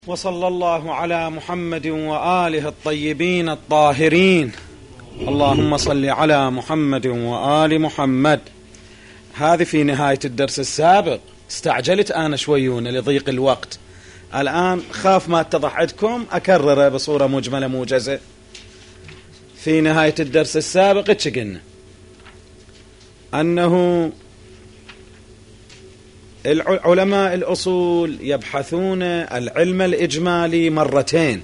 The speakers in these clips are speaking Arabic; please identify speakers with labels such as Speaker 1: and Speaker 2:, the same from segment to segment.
Speaker 1: وصلى الله على محمد وآله الطيبين الطاهرين. اللهم صل على محمد وآل محمد. هذه في نهاية الدرس السابق، استعجلت أنا شويون لضيق الوقت. الآن خاف ما اتضح عندكم أكرره بصورة مجملة موجزة. في نهاية الدرس السابق اتشقلنا أنه علماء الأصول يبحثون العلم الإجمالي مرتين،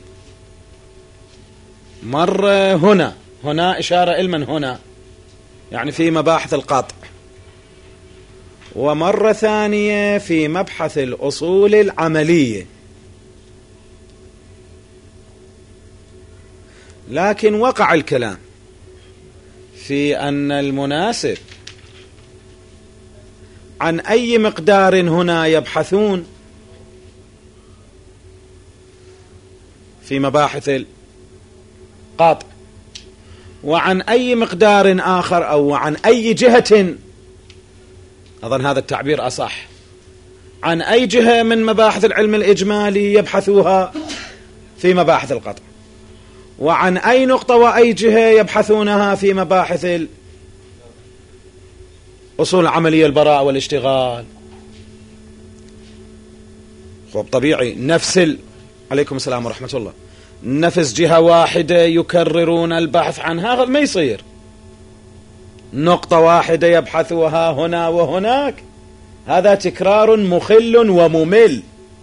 Speaker 1: مرة هنا إشارة علما هنا يعني في مباحث القطع، ومرة ثانية في مبحث الأصول العملية. لكن وقع الكلام في أن المناسب عن أي مقدار هنا يبحثون في مباحث القطع، وعن أي مقدار آخر أو عن أي جهة، أظن هذا التعبير أصح، عن أي جهة من مباحث العلم الإجمالي يبحثوها في مباحث القطع، وعن أي نقطة وأي جهة يبحثونها في مباحث أصول العملية، البراءة والاشتغال. طبيعي عليكم السلام ورحمة الله، نفس جهة واحدة يكررون البحث عنها، هذا ما يصير. نقطة واحدة يبحثوها هنا وهناك، هذا تكرار مخل وممل.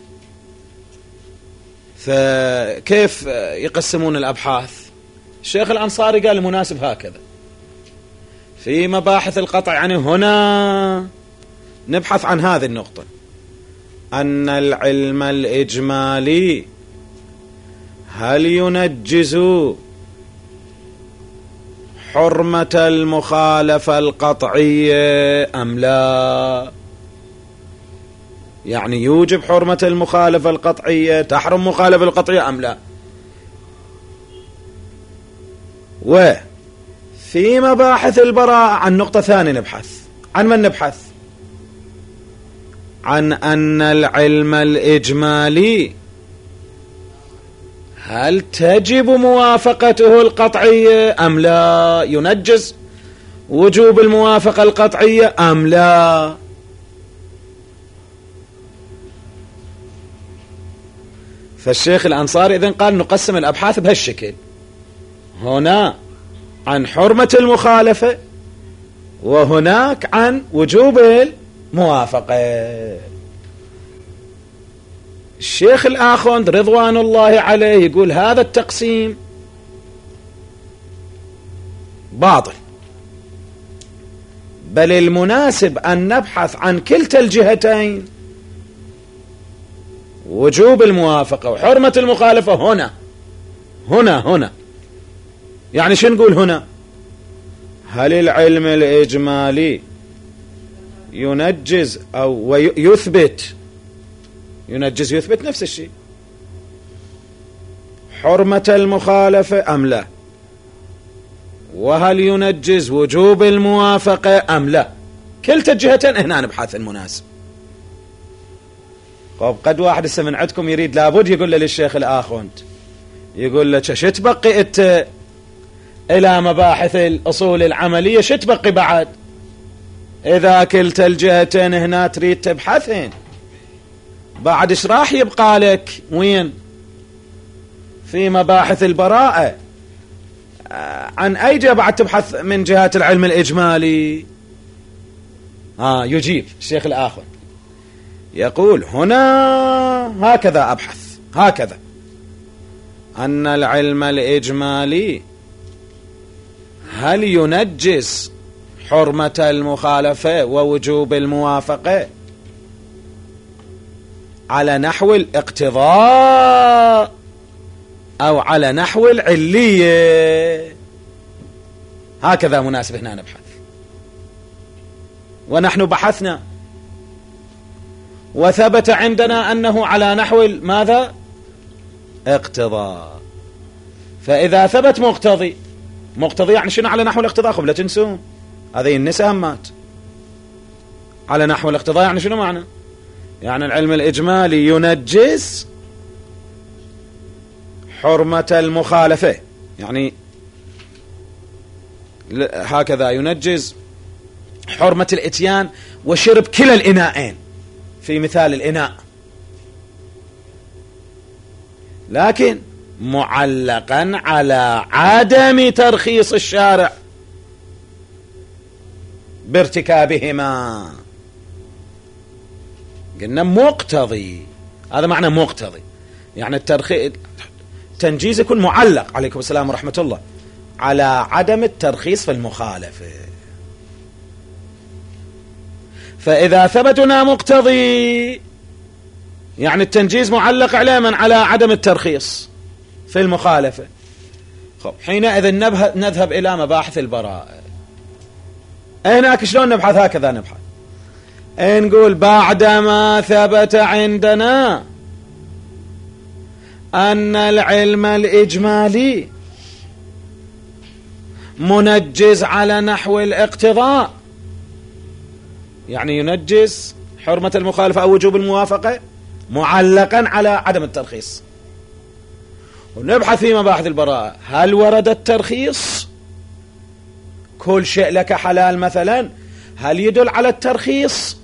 Speaker 1: فكيف يقسمون الأبحاث؟ الشيخ الأنصاري قال المناسب هكذا في مباحث القطع، يعني هنا نبحث عن هذه النقطة، أن العلم الإجمالي هل ينجز حرمة المخالفة القطعية أم لا؟ يعني يوجب حرمة المخالفة القطعية، تحرم مخالفة القطعية أم لا؟ في مباحث البراءة عن نقطة ثانية نبحث. عن من نبحث؟ عن أن العلم الإجمالي هل تجب موافقته القطعية أم لا؟ ينجز وجوب الموافقة القطعية أم لا؟ فالشيخ الأنصاري إذن قال نقسم الأبحاث بهالشكل، هنا عن حرمة المخالفة، وهناك عن وجوب الموافقة. الشيخ الآخوند رضوان الله عليه يقول هذا التقسيم باطل، بل المناسب أن نبحث عن كلتا الجهتين، وجوب الموافقة وحرمة المخالفة هنا. يعني شو نقول هنا؟ هل العلم الإجمالي ينجز أو يثبت نفس الشيء حرمة المخالفة أم لا؟ وهل ينجز وجوب الموافقة أم لا؟ كلتا الجهتين هنا نبحث المناسب. قد واحد من عندكم يريد لابد يقول له للشيخ الآخوند، يقول له شو تبقي أنت إلى مباحث الأصول العملية، شو تبقي بعد؟ إذا كلتا الجهتين هنا تريد تبحثين، بعد إيش راح يبقى لك؟ وين؟ في مباحث البراءة عن أي جهة بعد تبحث من جهات العلم الإجمالي؟ يجيب الشيخ الآخر يقول هنا هكذا أبحث، هكذا أن العلم الإجمالي هل ينجز حرمة المخالفة ووجوب الموافقة على نحو الاقتضاء أو على نحو العلية. هكذا مناسب هنا نبحث. ونحن بحثنا وثبت عندنا أنه على نحو ماذا؟ اقتضاء. فإذا ثبت مقتضي يعني شنو على نحو الاقتضاء؟ خب لا تنسون هذه النساء مات على نحو الاقتضاء، يعني شنو معنى؟ يعني العلم الإجمالي ينجز حرمة المخالفة، يعني هكذا ينجز حرمة الإتيان وشرب كلا الإناءين في مثال الإناء، لكن معلقا على عدم ترخيص الشارع بارتكابهما. قلنا مقتضي، هذا معنى مقتضي، يعني التنجيز يكون معلق، عليكم السلام ورحمة الله، على عدم الترخيص في المخالفة. فإذا ثبت هنا مقتضي يعني التنجيز معلق على عدم الترخيص في المخالفة. حينئذ نذهب إلى مباحث البراءة. هناك شلون نبحث؟ هكذا نبحث، نقول بعدما ثبت عندنا أن العلم الإجمالي منجز على نحو الاقتضاء، يعني ينجز حرمة المخالفة أو وجوب الموافقة معلقا على عدم الترخيص. ونبحث في مباحث البراءة، هل ورد الترخيص؟ كل شيء لك حلال مثلا، هل يدل على الترخيص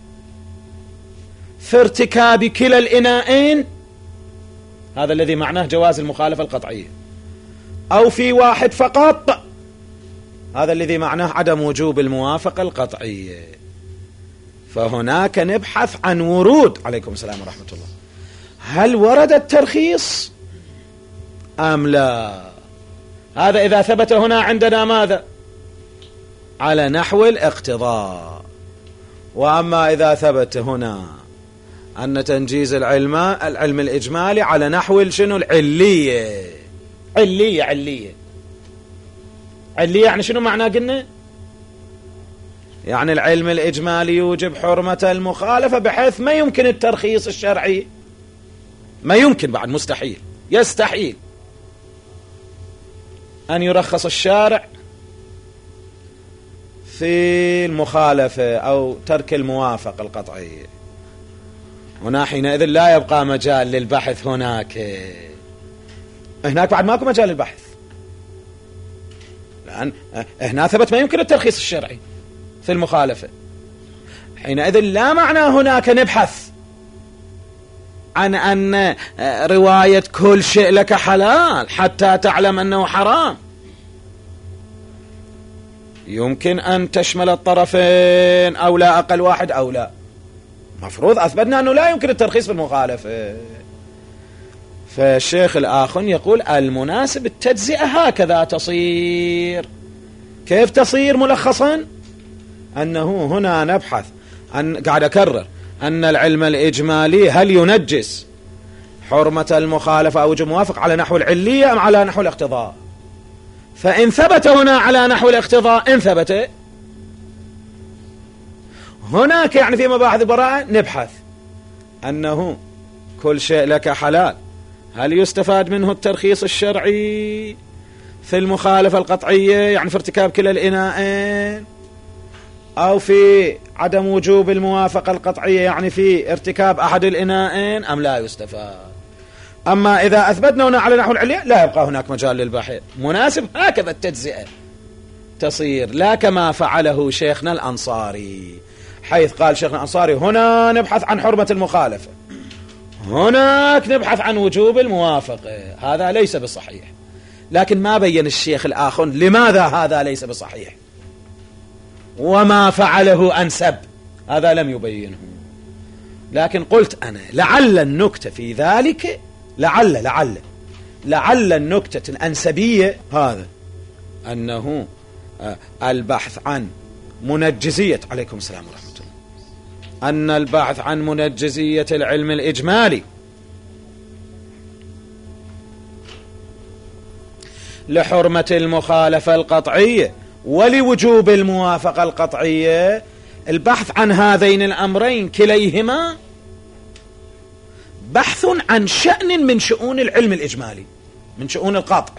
Speaker 1: في ارتكاب كلا الإناءين؟ هذا الذي معناه جواز المخالفة القطعية. أو في واحد فقط، هذا الذي معناه عدم وجوب الموافقة القطعية. فهناك نبحث عن ورود، عليكم السلام ورحمة الله، هل ورد الترخيص أم لا؟ هذا إذا ثبت هنا عندنا ماذا؟ على نحو الاقتضاء. وأما إذا ثبت هنا أن تنجيز العلم الإجمالي على نحو شنو؟ العلية. علية يعني شنو معناه؟ قلنا يعني العلم الإجمالي يوجب حرمة المخالفة بحيث ما يمكن الترخيص الشرعي، ما يمكن، بعد مستحيل، يستحيل أن يرخص الشارع في المخالفة أو ترك الموافقة القطعية. هنا حينئذ لا يبقى مجال للبحث، هناك بعد ماكو مجال للبحث، لأن هنا ثبت ما يمكن الترخيص الشرعي في المخالفة. حينئذ لا معنى هناك نبحث عن أن رواية كل شيء لك حلال حتى تعلم أنه حرام يمكن أن تشمل الطرفين أو لا، أقل واحد أو لا. مفروض أثبتنا أنه لا يمكن الترخيص في المخالفة. فالشيخ الآخن يقول المناسب التجزئة هكذا تصير. كيف تصير ملخصا؟ أنه هنا نبحث عن، قاعد أكرر، أن العلم الإجمالي هل ينجس حرمة المخالفة أو وجوب موافق على نحو العلية أم على نحو الاقتضاء؟ فإن ثبت هنا على نحو الاقتضاء، إن ثبت هناك يعني في مباحث البراءة نبحث أنه كل شيء لك حلال، هل يستفاد منه الترخيص الشرعي في المخالفة القطعية يعني في ارتكاب كلا الإناءين، أو في عدم وجوب الموافقة القطعية يعني في ارتكاب أحد الإناءين، أم لا يستفاد؟ أما إذا أثبتنا هنا على نحو العلية لا يبقى هناك مجال للبحث. مناسب هكذا التجزئة تصير، لا كما فعله شيخنا الأنصاري، حيث قال شيخنا الأنصاري هنا نبحث عن حرمة المخالفة، هناك نبحث عن وجوب الموافقة. هذا ليس بصحيح. لكن ما بين الشيخ الآخر لماذا هذا ليس بصحيح وما فعله أنسب، هذا لم يبينه. لكن قلت أنا لعل النكتة في ذلك، لعل النكتة الأنسبية هذا أنه البحث عن منجزية، عليكم السلام ورحمة الله، أن البحث عن منجزية العلم الإجمالي لحرمة المخالفة القطعية ولوجوب الموافقة القطعية، البحث عن هذين الأمرين كليهما بحث عن شأن من شؤون العلم الإجمالي، من شؤون القاطع.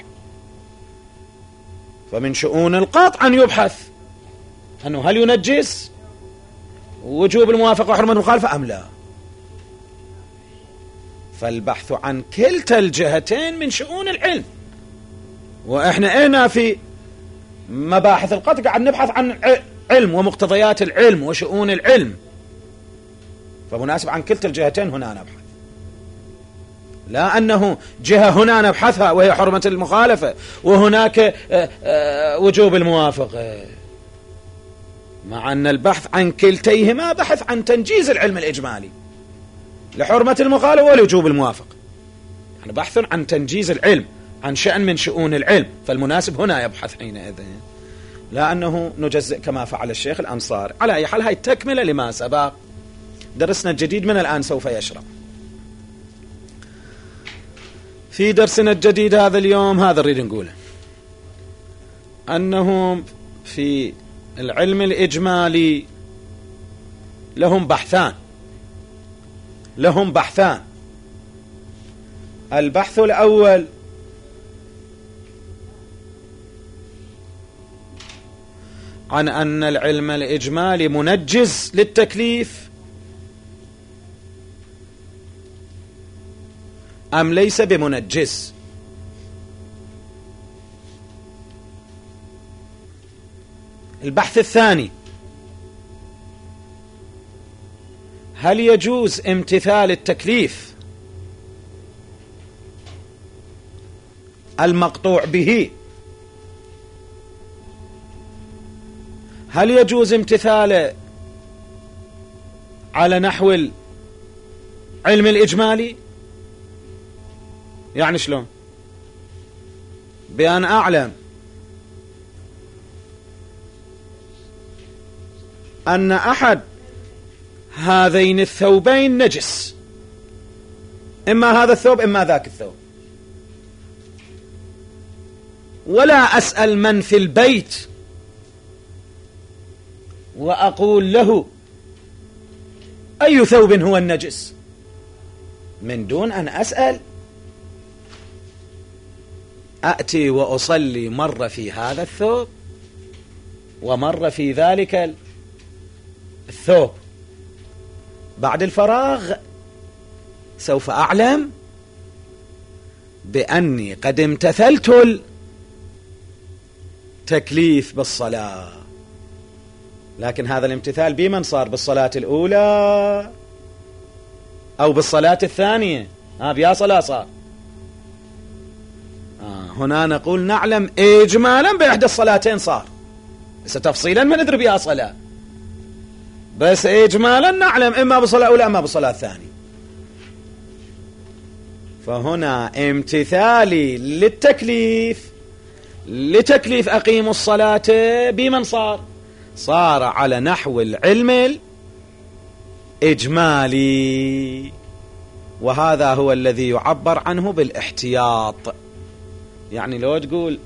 Speaker 1: فمن شؤون القاطع أن يبحث أنه هل ينجس وجوب الموافقة وحرمة المخالفة أم لا. فالبحث عن كلتا الجهتين من شؤون العلم. وإحنا هنا في مباحث القطع قاعد نبحث عن علم ومقتضيات العلم وشؤون العلم، فمناسب عن كلتا الجهتين هنا نبحث، لا أنه جهة هنا نبحثها وهي حرمة المخالفة وهناك وجوب الموافقة، مع أن البحث عن كلتيهما بحث عن تنجيز العلم الإجمالي لحرمة المخالفة ولوجوب الموافقة. يعني بحث عن تنجيز العلم، عن شأن من شؤون العلم، فالمناسب هنا يبحث حينئذ، لا أنه نجزئ كما فعل الشيخ الأنصاري. على أي حال هاي تكملة لما سبق، درسنا الجديد من الآن سوف يشرع. في درسنا الجديد هذا اليوم هذا نريد نقوله، أنه في العلم الإجمالي لهم بحثان. البحث الأول عن أن العلم الإجمالي منجز للتكليف أم ليس بمنجز. البحث الثاني، هل يجوز امتثال التكليف المقطوع به، هل يجوز امتثاله على نحو العلم الإجمالي؟ يعني شلون؟ بأن أعلم أن أحد هذين الثوبين نجس، إما هذا الثوب إما ذاك الثوب، ولا أسأل من في البيت وأقول له أي ثوب هو النجس من دون أن أسأل. أأتي وأصلي مرة في هذا الثوب ومرة في ذلك الثوب، بعد الفراغ سوف أعلم بأني قد امتثلت التكليف بالصلاة. لكن هذا الامتثال بمن صار؟ بالصلاة الأولى أو بالصلاة الثانية؟ بيا صلاة صار. هنا نقول نعلم إجمالا بإحدى الصلاتين صار، بس تفصيلا ما ندري بيا صلاة، بس إجمالا نعلم إما بالصلاة الأولى إما بالصلاة الثانية. فهنا امتثالي لتكليف أقيموا الصلاة بمن صار على نحو العلم الإجمالي، وهذا هو الذي يعبر عنه بالاحتياط. يعني لو تقول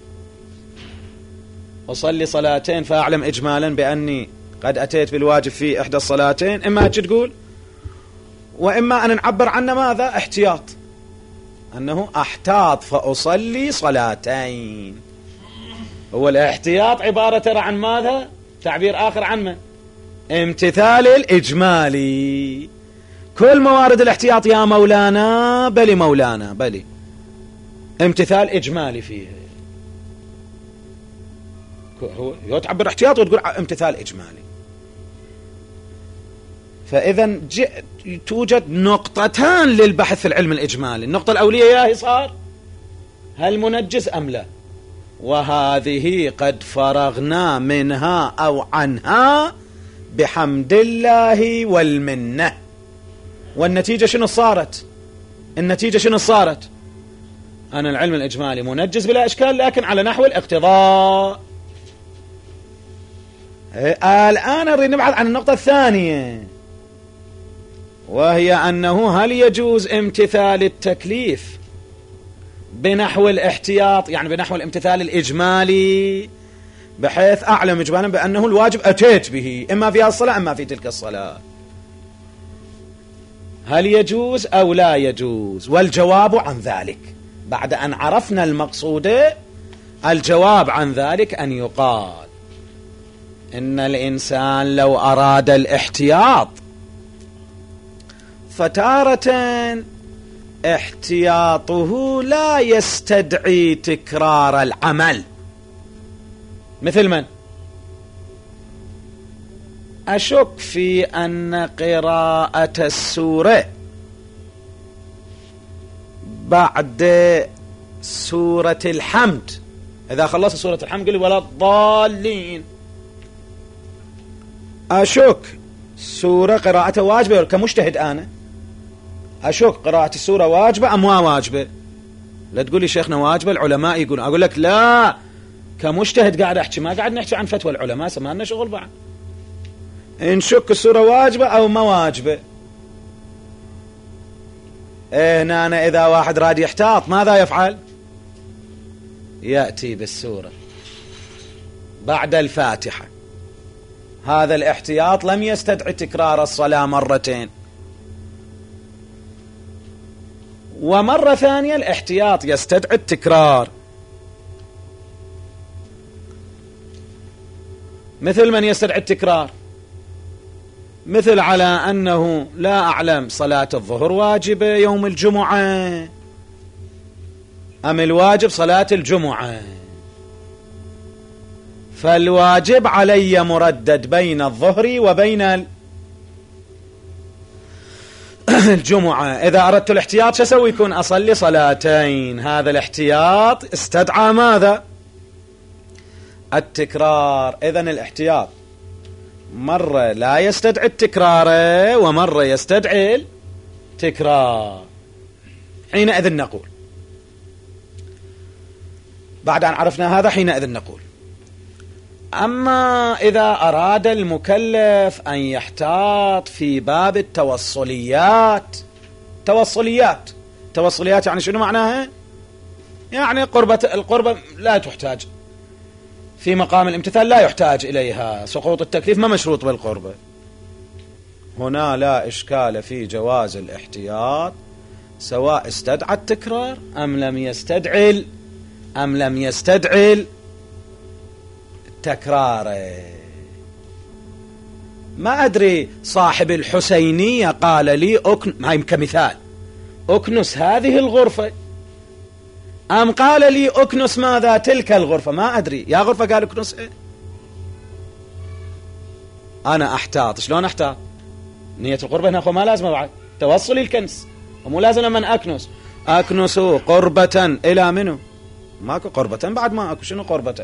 Speaker 1: أصلي صلاتين فأعلم إجمالا بأني قد أتيت بالواجب في إحدى الصلاتين، إما تقول، وإما أن نعبر عنه ماذا؟ احتياط، أنه أحتاط فأصلي صلاتين. هو الاحتياط عبارة ترى عن ماذا؟ تعبير آخر عن من؟ امتثال الإجمالي. كل موارد الاحتياط يا مولانا بلي مولانا بلي امتثال إجمالي فيه، هو تعبر احتياط وتقول امتثال إجمالي. فإذا توجد نقطتان للبحث في العلم الإجمالي. النقطة الأولية ياهي صار هل منجز أم لا، وهذه قد فرغنا منها أو عنها بحمد الله والمنة. والنتيجة شنو صارت؟ النتيجة شنو صارت؟ أن العلم الإجمالي منجز بلا إشكال، لكن على نحو الاقتضاء. الآن نريد نبحث عن النقطة الثانية، وهي أنه هل يجوز امتثال التكليف بنحو الاحتياط، يعني بنحو الامتثال الإجمالي، بحيث أعلم إجمالا بأنه الواجب أتيت به إما في الصلاة إما في تلك الصلاة. هل يجوز أو لا يجوز؟ والجواب عن ذلك بعد أن عرفنا المقصود، الجواب عن ذلك أن يقال إن الإنسان لو أراد الاحتياط فتارة احتياطه لا يستدعي تكرار العمل. مثل من؟ أشك في أن قراءة السورة بعد سورة الحمد، إذا خلصت سورة الحمد قل ولا الضالين، أشك سورة قراءة واجبة كمجتهد. أنا أشك قراءة السورة واجبة أم ما واجبة. لا تقول لي شيخنا واجبة، العلماء يقولون. أقول لك لا، كمجتهد قاعد أحكي، ما قاعد نحكي عن فتوى العلماء، سمعنا شغل بعد. نشك السورة واجبة أو ما واجبة. هنا أنا إذا واحد راد يحتاط ماذا يفعل؟ يأتي بالسورة بعد الفاتحة. هذا الاحتياط لم يستدعي تكرار الصلاة مرتين. ومرة ثانية الاحتياط يستدعي التكرار. مثل من يستدعي التكرار؟ مثل على أنه لا أعلم صلاة الظهر واجبة يوم الجمعة أم الواجب صلاة الجمعة، فالواجب علي مردد بين الظهر وبين الجمعة. إذا أردت الاحتياط شو أسوي؟ يكون أصلي صلاتين. هذا الاحتياط استدعى ماذا؟ التكرار. إذن الاحتياط مرة لا يستدعي التكرار ومرة يستدعي التكرار. حينئذ نقول، بعد أن عرفنا هذا، حينئذ نقول: أما إذا أراد المكلف أن يحتاط في باب التوصليات. توصليات يعني شنو معناها؟ يعني القربة لا تحتاج في مقام الامتثال، لا يحتاج إليها، سقوط التكليف ما مشروط بالقربة. هنا لا إشكال في جواز الاحتياط سواء استدعى التكرار أم لم يستدعي التكرار. ما أدري صاحب الحسينية قال لي هاي كمثال أكنس هذه الغرفة أم قال لي أكنس ماذا تلك الغرفة، ما أدري. يا غرفة قال أكنس أنا أحتاط. شلون أحتاط؟ نية القربة هنا ما لازم بعد توصلي الكنس، ومو لازم من أكنس قربة إلى منه. ماكو قربة بعد، ما أكو شنو قربة.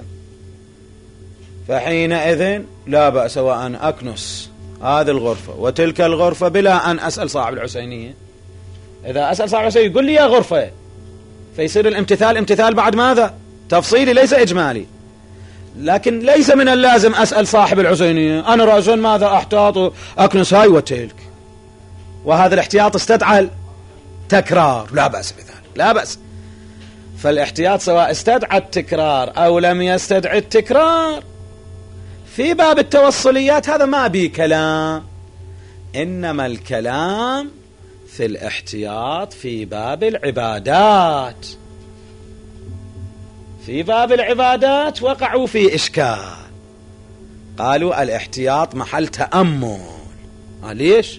Speaker 1: فحينئذ لا بأس وأن أكنس هذه الغرفة وتلك الغرفة بلا أن أسأل صاحب الحسينية. إذا أسأل صاحب الحسينية يقول لي يا غرفة، فيصير الامتثال بعد ماذا؟ تفصيلي ليس إجمالي. لكن ليس من اللازم أسأل صاحب الحسينية أنا رأسا ماذا أحتاط أكنس هاي وتلك، وهذا الاحتياط استدعى تكرار. لا بأس بذلك، لا بأس. فالاحتياط سواء استدعى التكرار أو لم يستدعي التكرار في باب التوصليات هذا ما بي كلام. إنما الكلام في الاحتياط في باب العبادات. في باب العبادات وقعوا في إشكال، قالوا الاحتياط محل تأمل. ليش؟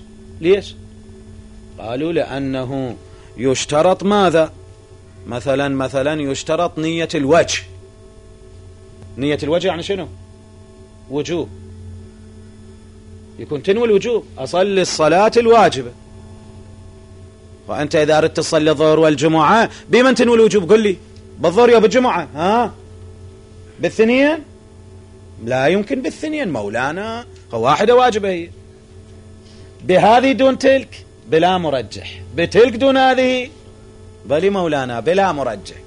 Speaker 1: قالوا لأنه يشترط ماذا؟ مثلا يشترط نية الوجه. نية الوجه يعني شنو؟ وجوب. يكون تنوي الوجوب، أصلي الصلاة الواجبة. وأنت إذا أردت تصلي الظهر والجمعة بمن تنوي الوجوب؟ قل لي بالظهر يا بالجمعة؟ بالثنين؟ لا يمكن بالثنين مولانا، واحدة واجبة هي. بهذه دون تلك بلا مرجح، بتلك دون هذه بل مولانا بلا مرجح.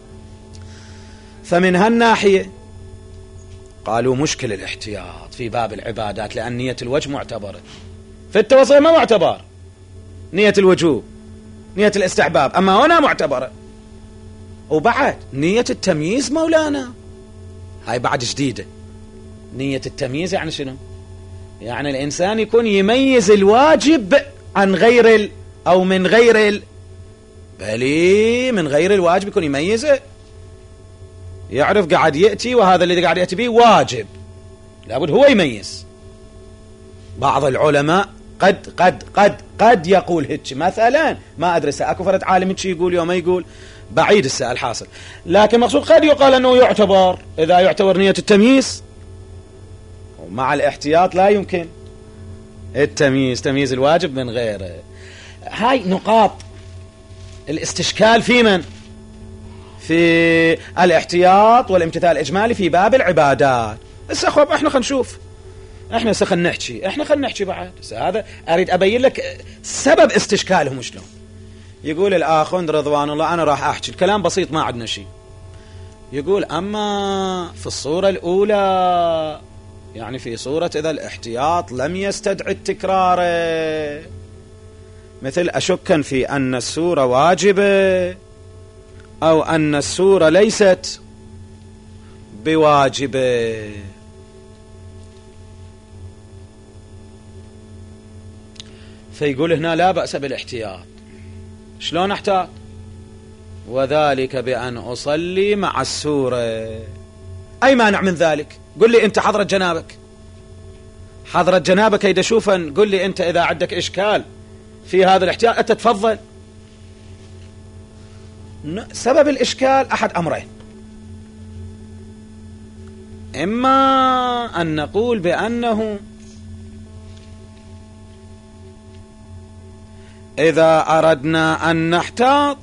Speaker 1: فمن هالناحية قالوا مشكل الاحتياط في باب العبادات، لأن نية الوجه معتبرة. في التوصية ما معتبر نية الوجوب، نية الاستحباب، أما هنا معتبرة. وبعد نية التمييز مولانا هاي بعد جديدة. نية التمييز يعني شنو؟ يعني الإنسان يكون يميز الواجب عن غير أو من غير بلي من غير الواجب، يكون يميزه، يعرف قاعد يأتي وهذا الذي قاعد يأتي به واجب، لابد هو يميز. بعض العلماء قد يقول هيك مثلا، ما أدري أكو فرد عالم هيك يقول يوم يقول، بعيد السؤال حاصل. لكن مقصود قد يقال أنه يعتبر، إذا يعتبر نية التمييز ومع الاحتياط لا يمكن التمييز، تمييز الواجب من غيره. هاي نقاط الاستشكال في من؟ في الاحتياط والامتثال الإجمالي في باب العبادات. بس أخوة احنا خلينا نشوف، احنا خلينا نحكي بعد. هذا أريد أبين لك سبب استشكالهم شلون. يقول الآخوند رضوان الله، أنا راح أحكي الكلام بسيط ما عندنا شيء. يقول أما في الصورة الأولى، يعني في صورة إذا الاحتياط لم يستدعي التكرار، مثل أشكا في أن السورة واجبة أو أن السورة ليست بواجبة. فيقول هنا لا بأس بالاحتياط. شلون احتاط؟ وذلك بأن أصلي مع السورة. أي مانع من ذلك؟ قل لي أنت حضرة جنابك إذا شوفا، قل لي أنت إذا عندك إشكال في هذا الاحتياط أنت تفضل. سبب الإشكال أحد أمرين: إما أن نقول بأنه إذا أردنا أن نحتاط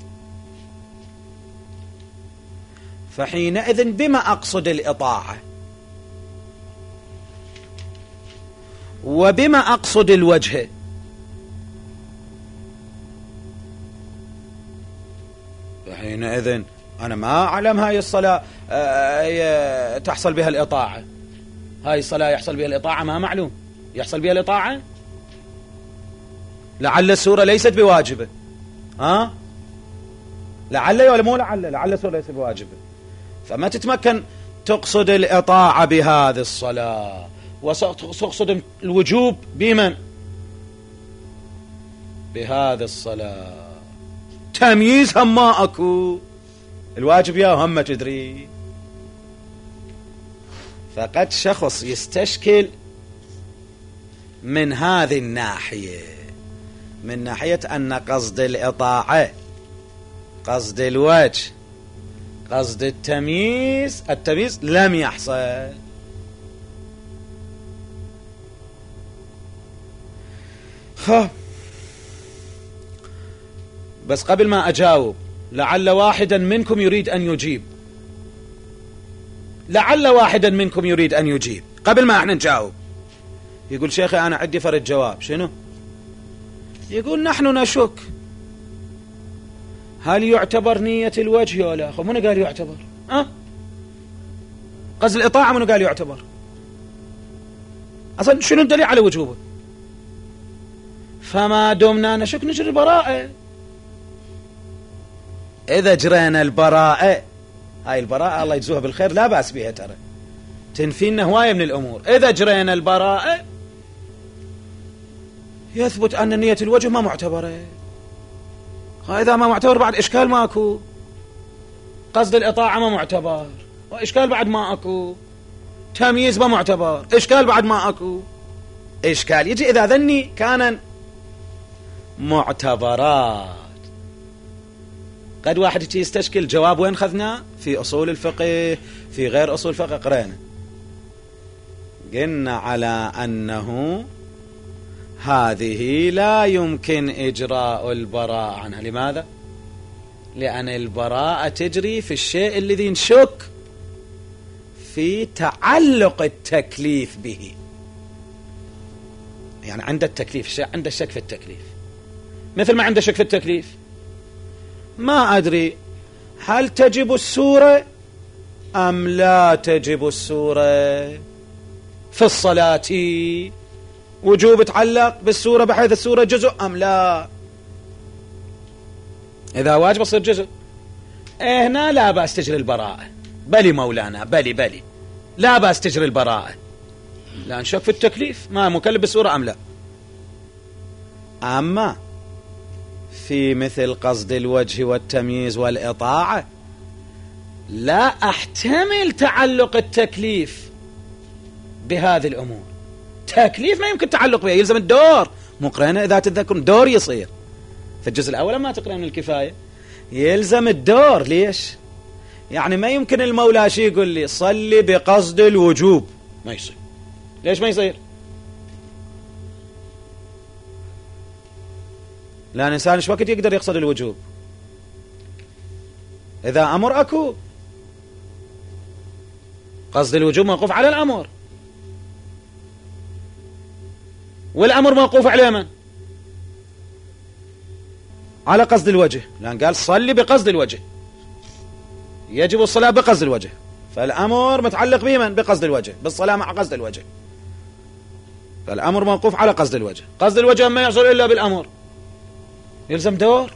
Speaker 1: فحينئذ بما أقصد الإطاعة وبما أقصد الوجه. فحينئذ أنا ما أعلم هاي الصلاة تحصل بها الإطاعة، هاي الصلاة يحصل بها الإطاعة، ما معلوم يحصل بها الإطاعة. لعل السورة ليست بواجبة، لعل ولا مو لعل السورة ليست بواجبة، فما تتمكن تقصد الإطاعة بهذه الصلاة وتقصد الوجوب بمن؟ بهذه الصلاة. تمييز هم ما أكو، الواجب يا هم ما تدري. فقد شخص يستشكل من هذه الناحية، من ناحية أن قصد الإطاعة، قصد الوجه، قصد التمييز لم يحصل. بس قبل ما أجاوب، لعل واحدا منكم يريد أن يجيب، قبل ما احنا نجاوب. يقول شيخي أنا عندي فرد جواب. شنو؟ يقول نحن نشك هل يعتبر نية الوجه ولا لا. منو قال يعتبر؟ قصد الإطاعة منو قال يعتبر؟ أصلا شنو الدليل على وجوبه؟ فما دمنا نشك نجري البراءة. إذا جرينا البراءة، هاي البراءة الله يجزوها بالخير لا بأس بها، ترى تنفينا هواية من الأمور. إذا جرينا البراءة يثبت أن نية الوجه ما معتبرة. إذا ما معتبر بعد إشكال ماكو. قصد الإطاعة ما معتبر، وإشكال بعد ما أكو. تمييز ما معتبر، إشكال بعد ما أكو. إشكال يجي إذا ذني كان معتبرات. قد واحد يستشكل جواب وين خذنا؟ في أصول الفقه، في غير أصول الفقه قرأنا، قلنا على أنه هذه لا يمكن إجراء البراءة عنها. لماذا؟ لأن البراءة تجري في الشيء الذي نشك في تعلق التكليف به. يعني عند التكليف الشيء، عند الشك في التكليف، مثل ما عند شك في التكليف. ما أدري هل تجب السورة أم لا تجب السورة في الصلاة، وجوب يتعلق بالسورة بحيث السورة جزء أم لا. إذا واجب تصير جزء، هنا لا بأس تجري البراءة. بلي مولانا، بلي لا بأس تجري البراءة، لا نشك في التكليف ما مكلف بالسورة أم لا. أما في مثل قصد الوجه والتمييز والإطاعة لا أحتمل تعلق التكليف بهذه الأمور. تكليف ما يمكن تعلق بها، يلزم الدور مقرنة إذا تتذكرون دور يصير في الجزء الأول ما تقرأ من الكفاية، يلزم الدور. ليش؟ يعني ما يمكن المولى شي يقول لي صلي بقصد الوجوب، ما يصير. ليش ما يصير؟ لأن الإنسان إيش وقت يقدر يقصد الوجوب؟ إذا أمر أكو قصد الوجوب موقوف على الأمر، والأمر موقوف على من؟ على قصد الوجه، لأن قال صلي بقصد الوجه، يجب الصلاة بقصد الوجه، فالأمر متعلق بمن؟ بقصد الوجه، بالصلاة مع قصد الوجه، فالأمر موقوف على قصد الوجه. قصد الوجه ما يحصل إلا بالأمر، يلزم دور.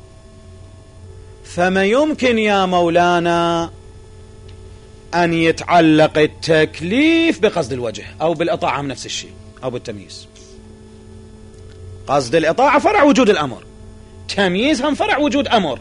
Speaker 1: فما يمكن يا مولانا أن يتعلق التكليف بقصد الوجه أو بالإطاعة من نفس الشيء أو بالتمييز. قصد الإطاعة فرع وجود الأمر، تمييز هم فرع وجود أمر،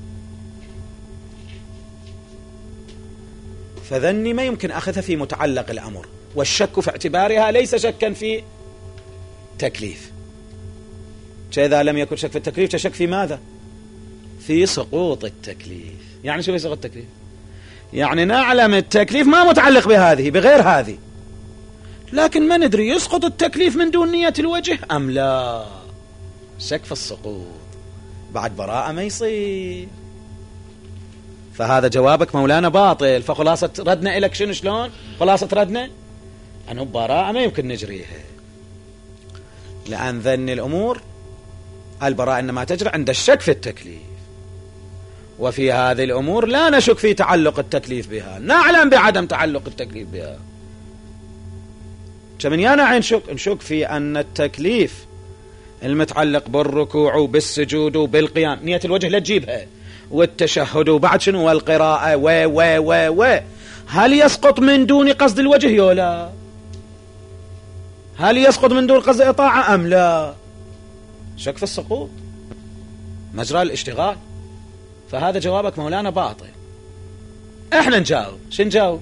Speaker 1: فذني ما يمكن أخذها في متعلق الأمر، والشك في اعتبارها ليس شكا في تكليف. إذا لم يكن شك في التكليف تشك في ماذا؟ في سقوط التكليف. يعني شو يسقط التكليف؟ يعني نعلم التكليف ما متعلق بهذه بغير هذه، لكن ما ندري يسقط التكليف من دون نية الوجه أم لا. شك في السقوط بعد براءة ما يصير. فهذا جوابك مولانا باطل. فخلاصة ردنا إليك شنو؟ شلون خلاصة ردنا؟ أنه براءة ما يمكن نجريها، لأن ذن الأمور البراءة إنما تجري عند الشك في التكليف، وفي هذه الأمور لا نشك في تعلق التكليف بها، نعلم بعدم تعلق التكليف بها. كمن يانا نشك في أن التكليف المتعلق بالركوع وبالسجود وبالقيام نية الوجه لا تجيبها، والتشهد وبعد شنو والقراءة و هل يسقط من دون قصد الوجه يولا؟ هل يسقط من دون قصد الإطاعة أم لا؟ شك في السقوط مجرى الاشتغال. فهذا جوابك مولانا باطل. احنا نجاوب شو نجاوب؟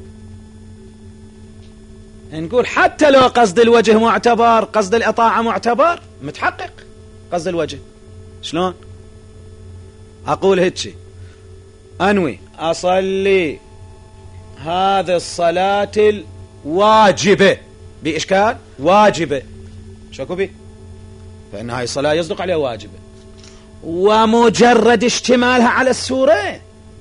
Speaker 1: نقول حتى لو قصد الوجه معتبر، قصد الإطاعة معتبر، متحقق قصد الوجه. شلون؟ أقول هيك أنوي أصلي هذه الصلاة الواجبة بإشكال واجبة، شكو بي؟ فإن هاي الصلاة يصدق عليها واجبة، ومجرد اشتمالها على السورة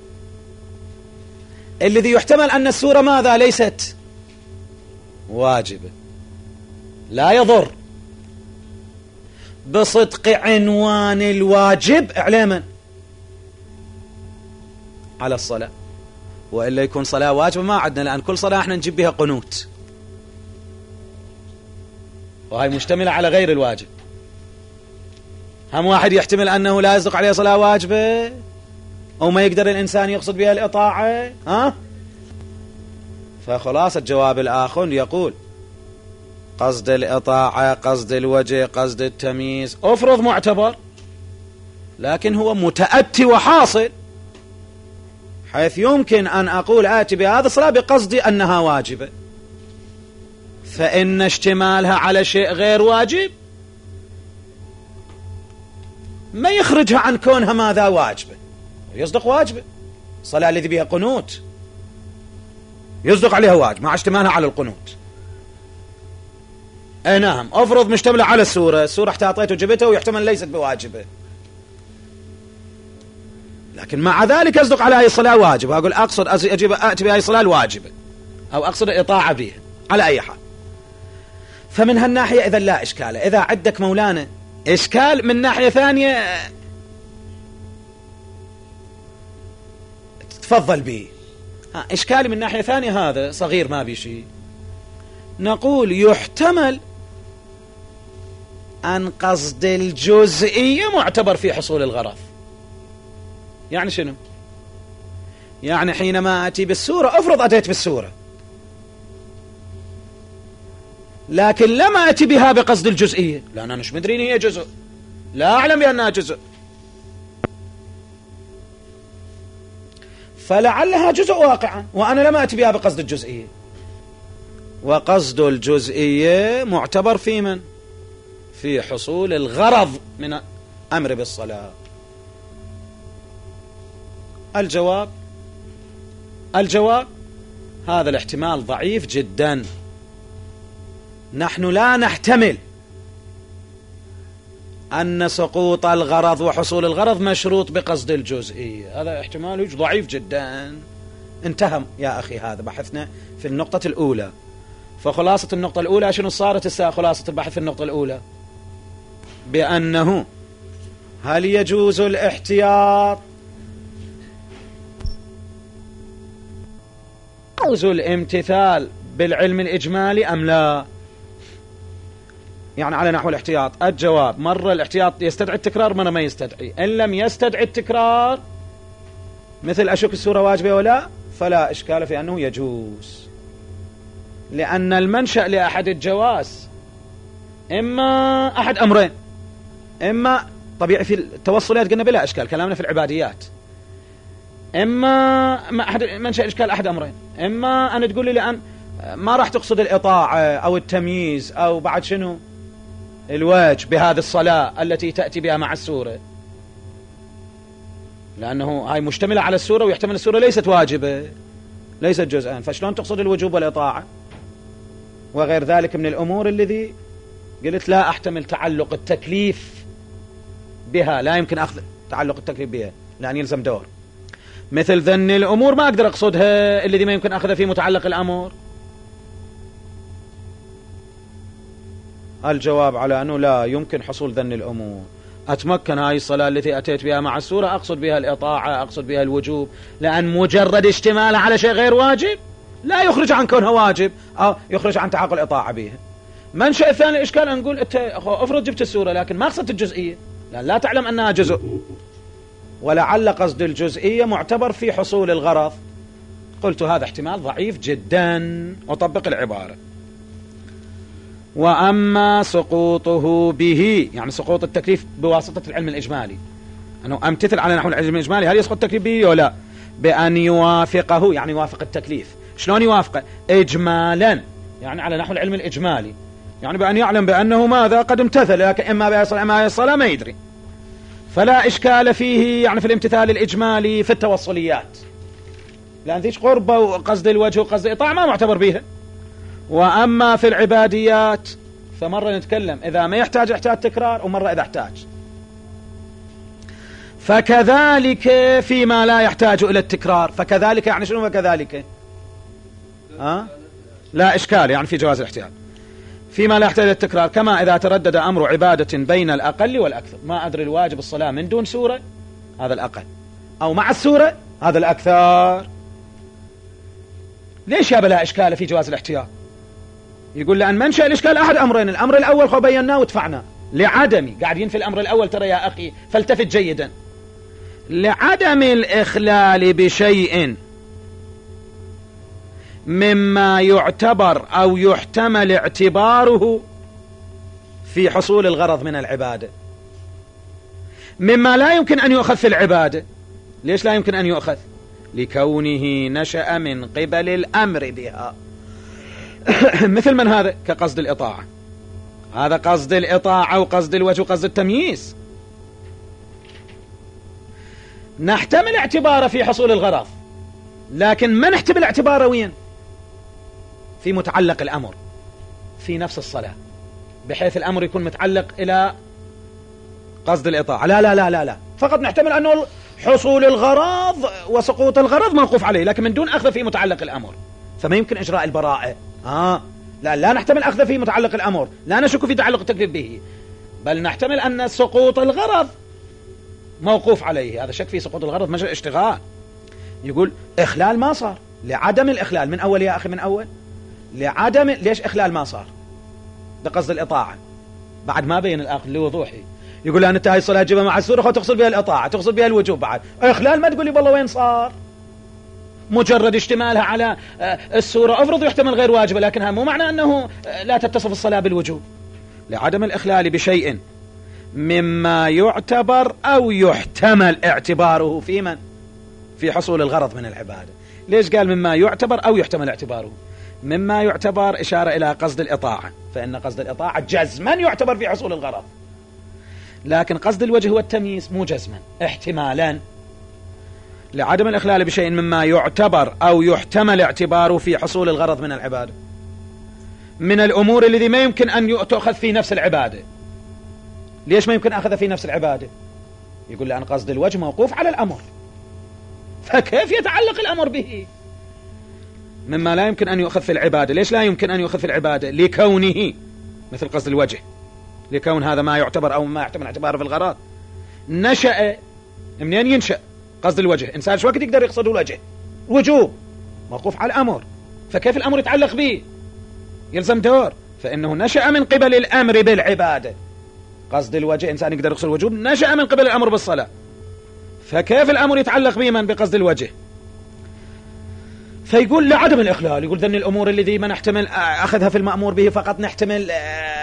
Speaker 1: الذي يحتمل أن السورة ماذا؟ ليست واجبة، لا يضر بصدق عنوان الواجب إعلاما على الصلاة، وإلا يكون صلاة واجبة ما عدنا، لأن كل صلاة احنا نجيب بها قنوت، وهي مشتملة على غير الواجب. هم واحد يحتمل أنه لا يصدق عليه صلاة واجبة أو ما يقدر الإنسان يقصد بها الإطاعة، فخلاصة جواب الآخر يقول قصد الإطاعة، قصد الوجه، قصد التمييز أفرض معتبر، لكن هو متأتي وحاصل، حيث يمكن أن أقول آتي بهذا الصلاة بقصد أنها واجبة، فإن اشتمالها على شيء غير واجب ما يخرجها عن كونها ماذا؟ واجبة. يصدق واجبة، صلاة الذي بها قنوت يصدق عليها واجب مع اشتمالها على القنوت. نعم، أفرض مشتملة على السورة، السورة احتاطيت وجبتها ويحتمل ليست بواجبة، لكن مع ذلك يصدق على هذه الصلاة واجبة. أقول أقصد أتي بهذه الصلاة الواجبة، أو أقصد الإطاعة بها على أي حال. فمن هالناحية إذا لا إشكال. إذا عندك مولانا إشكال من ناحية ثانية تفضل به. إشكالي من ناحية ثانية هذا صغير ما بيشي، نقول يحتمل أن قصد الجزئية معتبر في حصول الغرض. يعني شنو؟ يعني حينما أتي بالسورة، أفرض أتيت بالسورة لكن لما أتي بها بقصد الجزئية، لأن أنا مش مدري هي جزء، لا أعلم بأنها جزء، فلعلها جزء واقعا وأنا لما أتي بها بقصد الجزئية، وقصد الجزئية معتبر في من؟ في حصول الغرض من أمر بالصلاة. الجواب هذا الاحتمال ضعيف جدا. نحن لا نحتمل أن سقوط الغرض وحصول الغرض مشروط بقصد الجزئية، هذا احتمال ضعيف جدا. انتهى يا أخي هذا بحثنا في النقطة الأولى. فخلاصة النقطة الأولى شنو صارت؟ خلاصة البحث في النقطة الأولى بأنه هل يجوز الاحتياط، يجوز الامتثال بالعلم الإجمالي أم لا؟ يعني على نحو الاحتياط، الجواب مرة الاحتياط يستدعي التكرار، مرة ما يستدعي. إن لم يستدعي التكرار مثل أشك السورة واجبة ولا، فلا إشكال في أنه يجوز، لأن المنشأ لأحد الجواز إما أحد أمرين، إما طبيعي في التوصلات قلنا بلا إشكال، كلامنا في العباديات، إما منشأ الإشكال أحد أمرين، إما أن تقول لي لأن ما راح تقصد الإطاعة أو التمييز أو بعد شنو الواجب بهذه الصلاة التي تأتي بها مع السورة، لأنه هاي مشتملة على السورة ويحتمل السورة ليست واجبة، ليست جزءا، فشلون تقصد الوجوب والإطاعة وغير ذلك من الأمور الذي قلت لا أحتمل تعلق التكليف بها، لا يمكن أخذ تعلق التكليف بها لأن يلزم دور. مثل ذن الأمور ما أقدر أقصدها الذي ما يمكن أخذها في متعلق الأمر. الجواب على أنه لا يمكن حصول ذن الأمور. أتمكن هاي الصلاة التي أتيت بها مع السورة أقصد بها الإطاعة، أقصد بها الوجوب، لأن مجرد اشتمالها على شيء غير واجب لا يخرج عن كونها واجب أو يخرج عن تعاقل الإطاعة بها. منشأ الثاني الإشكال أن نقول أفرض جبت السورة لكن ما قصدت الجزئية، لأن لا تعلم أنها جزء، ولعل قصد الجزئية معتبر في حصول الغرض. قلت هذا احتمال ضعيف جدا، وطبق العبارة. وأما سقوطه به، يعني سقوط التكليف بواسطة العلم الإجمالي، أنه أمتثل على نحو العلم الإجمالي، هل يسقط التكليف به ولا لا؟ بأن يوافقه، يعني يوافق التكليف. شلون يوافقه؟ إجمالا، يعني على نحو العلم الإجمالي، يعني بأن يعلم بأنه ماذا قد امتثل، لكن إما بيصل إما يصل ما يدري، فلا إشكال فيه يعني في الامتثال الإجمالي في التوصليات، لأن ذيش قربة وقصد الوجه وقصد الإطاعة ما معتبر بيها. وأما في العباديات فمرة نتكلم إذا ما يحتاج تكرار، ومرة إذا احتاج. فكذلك فيما لا يحتاج إلى التكرار، فكذلك يعني شنو فكذلك؟ لا إشكال يعني في جواز الاحتياط فيما لا يحتاج إلى التكرار، كما إذا تردد أمر عبادة بين الأقل والأكثر، ما أدري الواجب الصلاة من دون سورة هذا الأقل، أو مع السورة هذا الأكثر. ليش يا بلا إشكال في جواز الاحتياط؟ يقول لأن منشأ الإشكال أحد أمرين، الأمر الأول خو بيناه ودفعنا لعدم، قاعدين في الأمر الأول ترى يا أخي فالتفت جيدا، لعدم الإخلال بشيء مما يعتبر أو يحتمل اعتباره في حصول الغرض من العبادة، مما لا يمكن أن يؤخذ في العبادة. ليش لا يمكن أن يؤخذ؟ لكونه نشأ من قبل الأمر بها. مثل من هذا؟ كقصد الإطاعة، هذا قصد الإطاعة وقصد الوجه وقصد التمييز، نحتمل اعتباره في حصول الغرض، لكن ما نحتمل اعتباره وين؟ في متعلق الأمر في نفس الصلاة، بحيث الأمر يكون متعلق إلى قصد الإطاعة. لا لا لا لا لا، فقط نحتمل أنه حصول الغرض وسقوط الغرض موقوف عليه، لكن من دون أخذ في متعلق الأمر، فما يمكن إجراء البراءة. لا نحتمل أخذ في متعلق الأمر، لا نشك في تعلق التكليف به، بل نحتمل أن سقوط الغرض موقوف عليه. هذا شك في سقوط الغرض مجرى اشتغال. يقول إخلال ما صار، لعدم الإخلال من أول يا أخي، من أول لعدم. ليش إخلال ما صار؟ ده قصد الإطاعة، بعد ما بين الآخر لوضوحه. يقول أن هاي الصلاة جبها مع السورة تقصد بها الإطاعة، تقصد بها الوجوب، بعد إخلال ما تقول لي والله وين صار؟ مجرد اشتمالها على السورة أفرض يحتمل غير واجبة، لكنها مو معنى أنه لا تتصف الصلاة بالوجوب. لعدم الإخلال بشيء مما يعتبر أو يحتمل اعتباره في من؟ في حصول الغرض من العبادة. ليش قال مما يعتبر أو يحتمل اعتباره؟ مما يعتبر إشارة إلى قصد الإطاعة، فإن قصد الإطاعة جزما يعتبر في حصول الغرض، لكن قصد الوجه والتمييز مو جزما، احتمالا، لعدم الإخلال بشيء مما يعتبر أو يحتمل اعتباره في حصول الغرض من العبادة، من الأمور الذي ما يمكن أن تؤخذ في نفس العبادة. ليش ما يمكن أخذها في نفس العبادة؟ يقول لأن قصد الوجه موقوف على الأمر، فكيف يتعلق الأمر به؟ مما لا يمكن أن يؤخذ في العبادة. ليش لا يمكن أن يؤخذ في العبادة؟ لكونه مثل قصد الوجه، لكون هذا ما يعتبر أو ما يحتمل اعتباره في الغرض. نشأ، منين ينشأ قصد الوجه؟ إنسان شو وقت يقدر يقصد الوجه؟ وجوب، موقوف على الأمر، فكيف الأمر يتعلق به؟ يلزم دور، فإنه نشأ من قبل الأمر بالعبادة. قصد الوجه إنسان يقدر يقصد الوجوب، نشأ من قبل الأمر بالصلاة، فكيف الأمر يتعلق به من بقصد الوجه؟ فيقول لعدم الإخلال، يقول ذن الأمور الذي ما نحتمل أخذها في المأمور به فقط نحتمل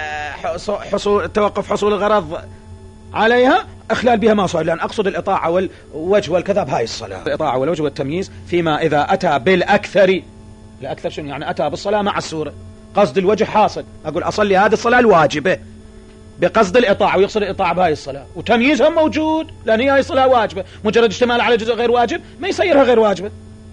Speaker 1: توقف حصول الغرض عليها، إخلال بها ما صار، لأن أقصد الإطاعة والوجه والكذا بهاي الصلاة، الإطاعة والوجه والتمييز، فيما إذا أتى بالأكثر. الأكثر شنو يعني؟ أتى بالصلاة مع السورة، قصد الوجه حاصل، أقول أصلي هذه الصلاة الواجبة بقصد الإطاعة، ويقصد الإطاعة بهاي الصلاة، وتمييزها موجود لأن هي صلاة واجبة، مجرد اشتمال على جزء غير واجب ما يصيرها غير واجبة.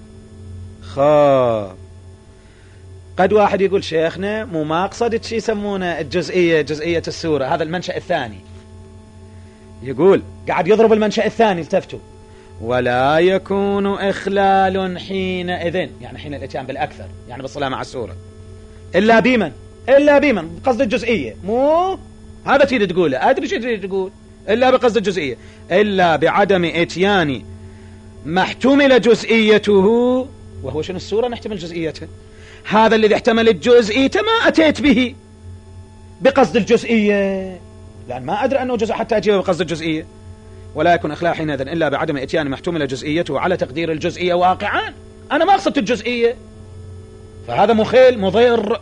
Speaker 1: قد واحد يقول شيخنا مو ما قصدت شي يسمونه الجزئية، جزئية السورة، هذا المنشأ الثاني. يقول قاعد يضرب المنشأ الثاني، التفتوا، ولا يكون إخلال حينئذ، يعني حين الاتيان بالأكثر، يعني بالصلاة مع السورة، إلا بمن بقصد الجزئية، مو هذا تريد تقوله، أدري شو تريد تقول، إلا بقصد الجزئية، إلا بعدم اتيان ما احتمل جزئيته، وهو شنو السورة نحتمل جزئيته، هذا الذي احتمل الجزئية ما أتيت به بقصد الجزئية، لأن ما أدري أنه جزء حتى أجيبه بقصد الجزئية. ولا يكون إخلاء حينئذ إلا بعدم اتيان ما احتمل جزئيته على تقدير الجزئية واقعا، أنا ما أقصدت الجزئية، فهذا مخيل مضر.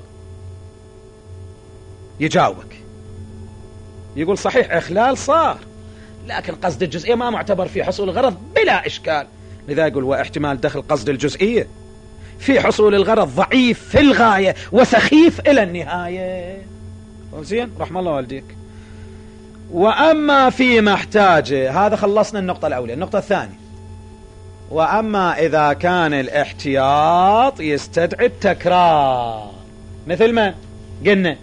Speaker 1: يجاوبك يقول صحيح إخلال صار، لكن قصد الجزئية ما معتبر في حصول الغرض بلا إشكال، لذا يقول واحتمال دخل قصد الجزئية في حصول الغرض ضعيف في الغاية وسخيف إلى النهاية. زين رحم الله والديك. وأما فيما احتاج، هذا خلصنا النقطة الأولى. النقطة الثانية، وأما إذا كان الاحتياط يستدعي التكرار، مثل ما قلنا،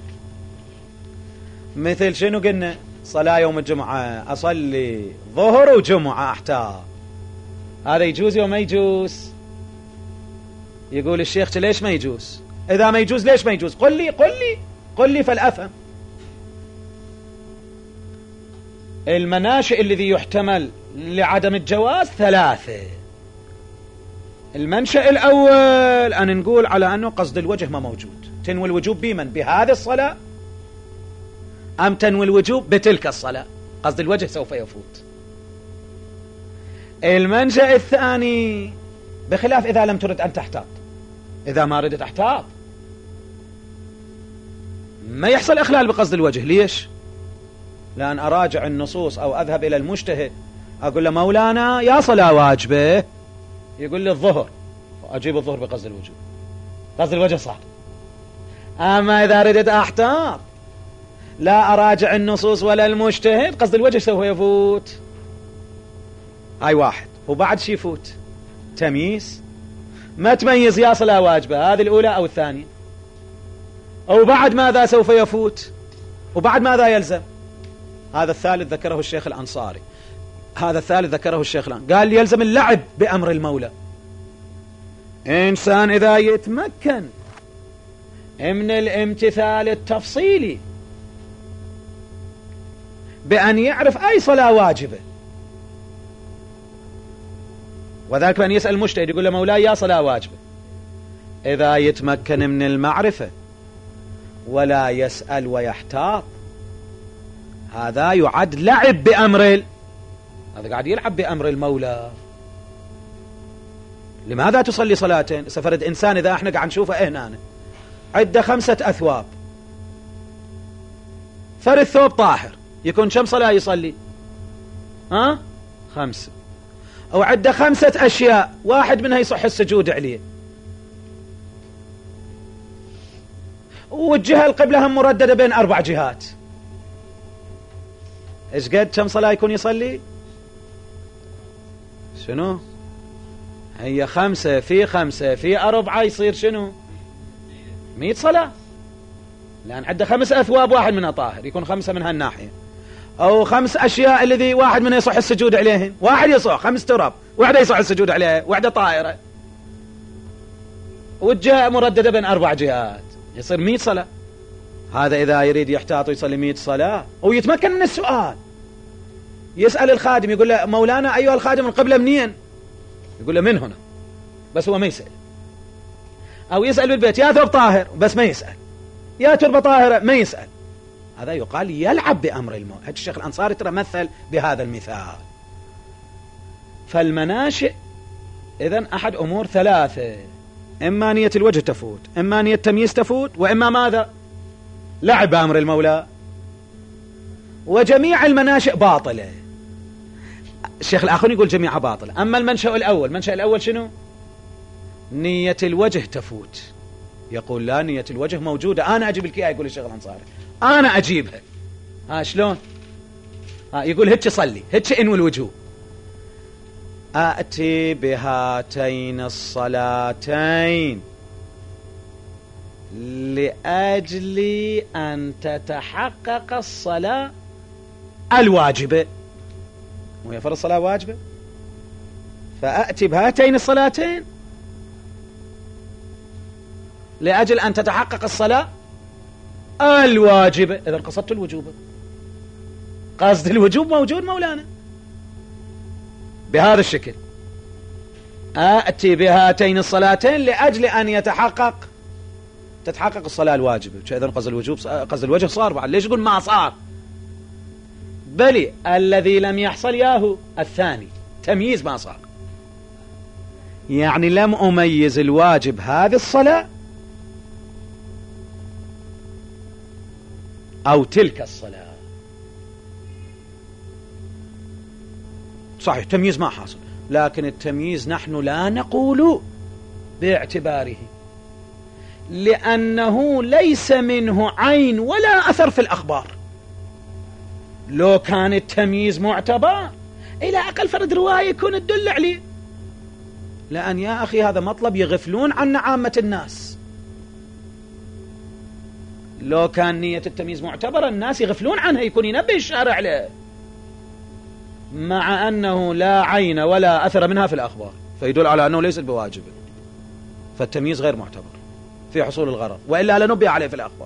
Speaker 1: مثل شنو قلنا؟ صلاة يوم الجمعة أصلي ظهر وجمعة أحتاط، هذا يجوز وما يجوز؟ يقول الشيخ ليش ما يجوز؟ إذا ما يجوز ليش ما يجوز؟ قل لي فالأفهم. المناشئ الذي يحتمل لعدم الجواز ثلاثة. المنشأ الأول أن نقول على أنه قصد الوجه ما موجود، تنوي الوجوب بمن؟ بهذه الصلاة، أم تنوي الوجوب بتلك الصلاة؟ قصد الوجه سوف يفوت. المنشأ الثاني بخلاف إذا لم ترد أن تحتاط، إذا ما ردت أحتاط ما يحصل إخلال بقصد الوجه. ليش؟ لأن أراجع النصوص أو أذهب إلى المجتهد أقول له مولانا يا صلاة واجبة، يقول لي الظهر، أجيب الظهر بقصد الوجوب، قصد الوجه صار. أما إذا ردت أحتاط لا أراجع النصوص ولا المجتهد، قصد الوجه سوف يفوت. هاي واحد. وبعد شي يفوت تمييز، ما تميز يا صلاة واجبة، هذه الأولى أو الثانية. أو بعد ماذا سوف يفوت؟ وبعد ماذا يلزم؟ هذا الثالث ذكره الشيخ الأنصاري، هذا الثالث ذكره الشيخ قال يلزم اللعب بأمر المولى. إنسان إذا يتمكن من الامتثال التفصيلي بأن يعرف أي صلاة واجبة، وذلك بأن يسأل المجتهد يقول له مولاي يا صلاة واجبة، إذا يتمكن من المعرفة ولا يسأل ويحتاط، هذا يعد لعب بأمر، هذا قاعد يلعب بأمر المولى. لماذا تصلي صلاتين؟ سفرد إنسان إذا احنا قاعد نشوفه هنا عدة 5 أثواب، فرد ثوب طاهر، يكون كم صلاة يصلي؟ 5. أو عدة 5 أشياء، واحد منها يصح السجود عليه، والجهة القبلة هم مرددة بين 4 جهات. ايش قد كم صلاة يكون يصلي؟ شنو؟ هي 5 في 5 في 4 يصير شنو؟ 100 صلاة، لأن عنده 5 أثواب واحد منها طاهر، يكون 5 من هالناحية، أو 5 أشياء الذي واحد منها يصح السجود عليهن، واحد يصح 5 تراب، واحدة يصح السجود عليها، واحدة طائرة، والجهة مرددة بين 4 جهات، يصير 100 صلاة. هذا إذا يريد يحتاط ويصلي 100 صلاة ويتمكن من السؤال. يسأل الخادم يقول له مولانا أيها الخادم القبلة منين؟ يقول له من هنا، بس هو ما يسأل. أو يسأل بالبيت يا ثوب طاهر، بس ما يسأل. يا تربة طاهرة، ما يسأل. هذا يقال يلعب بأمر الموت. الشيخ الأنصاري ترى مثل بهذا المثال. فالمناشئ إذن أحد أمور 3، إما نية الوجه تفوت، إما نية التمييز تفوت، وإما ماذا؟ لعب بأمر المولى. وجميع المناشئ باطلة. الشيخ الآخر يقول جميعها باطلة. أما المنشأ الأول شنو؟ نية الوجه تفوت. يقول لا، نية الوجه موجودة، أنا أجيب الكياء، يقول الشيخ الأنصاري أنا أجيبها. شلون؟ يقول هتش صلي، هتش إنوي الوجوب. أأتي بهاتين الصلاتين لأجل أن تتحقق الصلاة الواجبة، وهي فرض الصلاة واجبة، فأأتي بهاتين الصلاتين لأجل أن تتحقق الصلاة الواجبة. إذا قصدت الوجوب، قصد الوجوب موجود مولانا بهذا الشكل. آتي بهاتين الصلاتين لأجل أن تتحقق الصلاة الواجبة. إذا قصد الوجوب، قصد الوجه صار بعد، ليش يقول ما صار؟ بل الذي لم يحصل ياهو الثاني، تمييز ما صار، يعني لم أميز الواجب هذه الصلاة أو تلك الصلاة. صحيح تمييز ما حاصل، لكن التمييز نحن لا نقول باعتباره، لأنه ليس منه عين ولا أثر في الأخبار. لو كان التمييز معتبر إلى أقل فرد رواية يكون تدل عليه، لأن يا أخي هذا مطلب يغفلون عن عامة الناس. لو كان نية التمييز معتبرة الناس يغفلون عنها، يكون ينبه الشارع له، مع أنه لا عين ولا أثر منها في الأخبار، فيدل على أنه ليس بواجب، فالتمييز غير معتبر في حصول الغرض، وإلا لنبه عليه في الأخبار.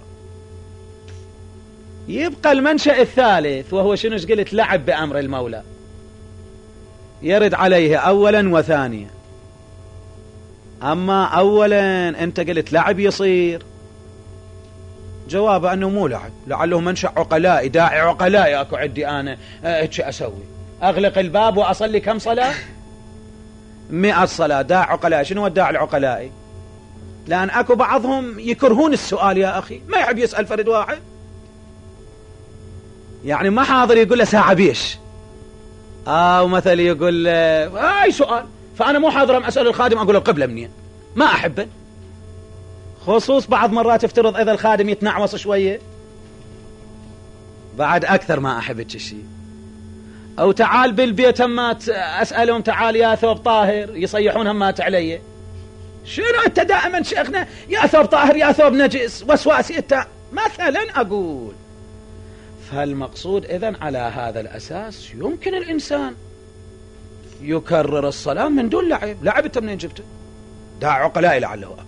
Speaker 1: يبقى المنشأ الثالث، وهو شنو قلت؟ لعب بأمر المولى، يرد عليه أولا وثانيا. أما أولا أنت قلت لعب يصير، جواب أنه مو لعب، لعله منشأ عقلائي، داعي عقلائي أكو عندي أنا هيك أسوي، أغلق الباب وأصلي كم صلاة؟ 100 صلاة. داعي عقلائي. شنو هو الداعي العقلائي؟ لأن أكو بعضهم يكرهون السؤال يا أخي، ما يحب يسأل فرد واحد، يعني ما حاضر يقول له ساعة بيش، أو مثلا يقول أي سؤال، فأنا مو حاضر أسأل الخادم أقول القبلة منين، ما أحبه. خصوص بعض مرات افترض إذا الخادم يتنعوص شوية، بعد أكثر ما أحب الشيء. أو تعال بالبيت همات أسألهم تعال يا ثوب طاهر، يصيحون همات علي، شنو أنت دائما شيخنا يا ثوب طاهر يا ثوب نجس وسواسي أنت مثلا أقول. فالمقصود إذن على هذا الأساس يمكن الإنسان يكرر الصلاة من دون لعب. لعب أنت منين جبته؟ داعي عقلائي لعله أكو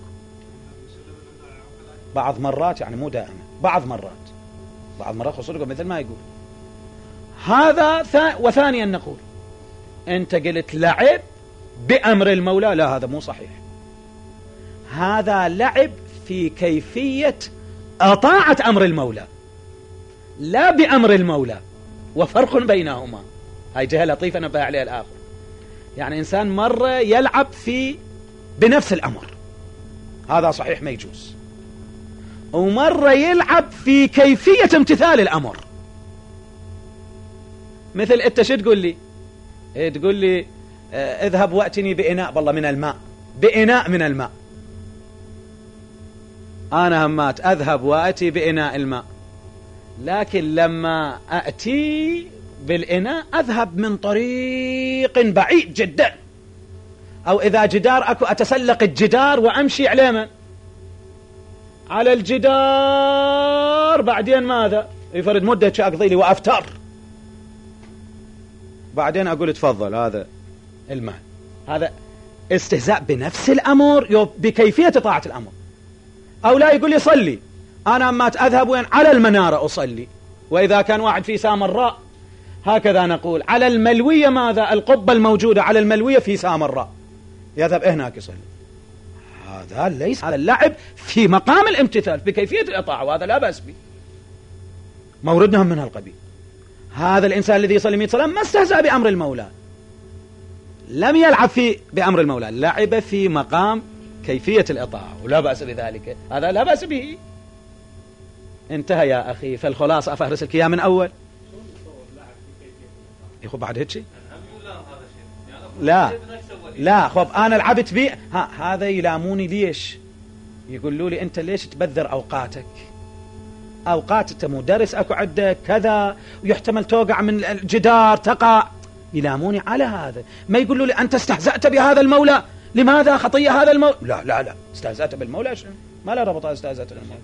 Speaker 1: بعض مرات، يعني مو دائما، بعض مرات خصوصا مثل ما يقول هذا. وثانيا نقول أنت قلت لعب بأمر المولى، لا هذا مو صحيح، هذا لعب في كيفية أطاعة أمر المولى لا بأمر المولى، وفرق بينهما. هاي جهة لطيفة نبه عليها الآخر. يعني إنسان مرة يلعب بنفس الأمر، هذا صحيح ما يجوز، ومرة يلعب في كيفية امتثال الأمر. مثل أنت شو تقول لي؟ تقول لي اذهب وأتني بإناء والله من الماء، بإناء من الماء، أنا همات أذهب وأتي بإناء الماء، لكن لما أتي بالإناء أذهب من طريق بعيد جدا، أو إذا جدار أكو أتسلق الجدار وأمشي على من؟ على الجدار، بعدين ماذا؟ يفرد مدة أقضي لي وأفتر، بعدين أقول تفضل هذا الماء. هذا استهزاء بنفس الأمر بكيفية طاعة الأمر. أو لا يقول لي صلي، أنا أما أذهب وين؟ على المنارة أصلي. وإذا كان واحد في سامراء هكذا نقول على الملوية ماذا؟ القبة الموجودة على الملوية في سامراء، يذهب هناك يصلي. هذا ليس، هذا اللعب في مقام الامتثال بكيفية الإطاعة، وهذا لا بأس به، موردنا من هالقبيل. هذا الإنسان الذي يصلي 100 صلاة ما استهزأ بأمر المولى، لم يلعب بأمر المولى، لعب في مقام كيفية الإطاعة، ولا بأس بذلك، هذا لا بأس به. انتهى يا أخي. فالخلاصة أفهرس لك إياه من أول. يخو بعد هيك شيء؟ لا خب أنا لعبت بي، هذا يلاموني ليش؟ يقولوا لي أنت ليش تبذر أوقاتك؟ أوقات أنت مدرس أكو عندك كذا، ويحتمل توقع من الجدار تقع. يلاموني على هذا، ما يقولوا لي أنت استهزأت بهذا المولى، لماذا خطية هذا المولى؟ لا استهزأت بالمولى، شنو؟ ما لا ربط استهزأت بالمولى.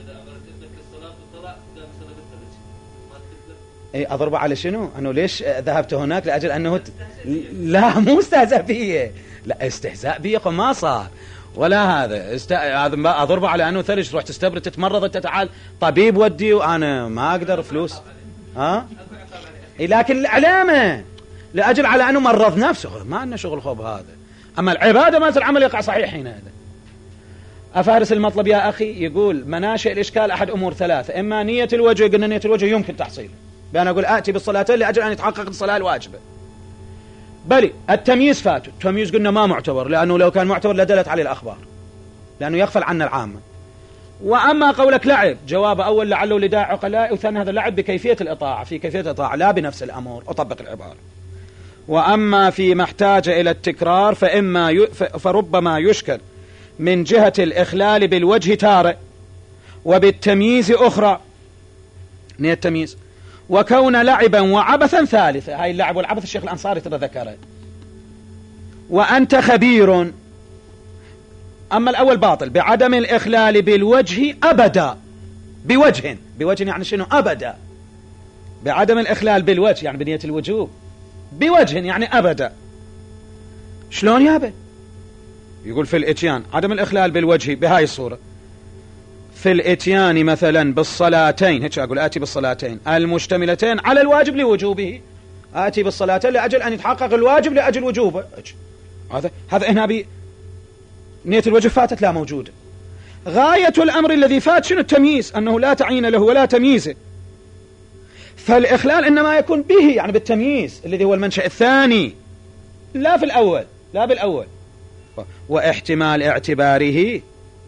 Speaker 1: اي اضرب على شنو؟ انه ليش ذهبت هناك لاجل انه لا مو استهزاء بي، لا استهزاء بي ما صار ولا هذا هذا اضرب على انه ثلج تروح تستبرد تتمرض انت تعال طبيب ودي وانا ما اقدر فلوس. إيه لكن العلامه لاجل على انه مرض نفسه ما عندنا شغل خب هذا. اما العباده ما العمل يقع صحيح هنا. هذا أفارس المطلب يا أخي يقول مناشئ الإشكال أحد أمور ثلاثة، إما نية الوجه، قلنا نية الوجه يمكن تحصيله بأن أقول آتي بالصلاتين لأجل أن يتحقق الصلاة الواجبة، بل التمييز فات، التمييز قلنا ما معتبر، لأنه لو كان معتبر لدلت عليه الأخبار، لأنه يغفل عنا العامة. وأما قولك لعب، جواب أول لعله لداع عقلاء، وثاني هذا لعب بكيفية الإطاعة، في كيفية الإطاعة لا بنفس الأمر، أطبق العبارة. وأما فيما احتاج إلى التكرار فربما يشكل من جهة الإخلال بالوجه تارة، وبالتمييز أخرى، نية التمييز، وكون لعبا وعبثا ثالثة. هاي اللعب والعبث الشيخ الأنصاري ترى ذكره. وأنت خبير. أما الأول باطل، بعدم الإخلال بالوجه أبدا، بوجه يعني شنو؟ أبدا، بعدم الإخلال بالوجه يعني بنية الوجوب، بوجه يعني أبدا. شلون يابا؟ يقول في الاتيان عدم الإخلال بالوجه بهاي الصورة، في الاتيان مثلا بالصلاتين، هيك أقول آتي بالصلاتين المشتملتين على الواجب لوجوبه، آتي بالصلاتين لأجل أن يتحقق الواجب لأجل وجوبه. هذا هنا نية الوجه فاتت لا موجودة. غاية الأمر الذي فات شنو؟ التمييز، أنه لا تعين له ولا تمييزه، فالإخلال إنما يكون به يعني بالتمييز الذي هو المنشأ الثاني، لا في الأول، لا بالأول. واحتمال اعتباره